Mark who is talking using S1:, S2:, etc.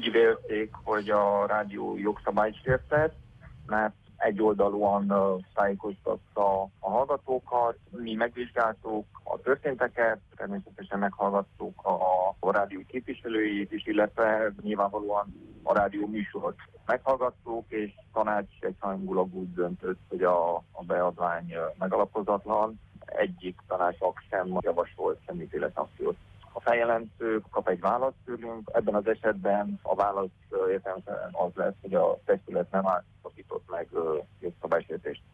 S1: úgy vélték, hogy a rádió jogszabályt sértett, mert egyoldalúan tájékoztatta a hallgatókat. Mi megvizsgáltuk a történteket, természetesen meghallgattuk a rádió képviselőit is, illetve nyilvánvalóan a rádió műsorot meghallgattuk, és tanács egyhangulag úgy döntött, hogy a beadvány megalapozatlan. Egyik tanácstag sem javasolt semmiféle szankciót. A feljelentő kap egy választ tőlünk, ebben az esetben a válasz értelemszerűen az lesz, hogy a testület nem állapított meg jogszabálysértést.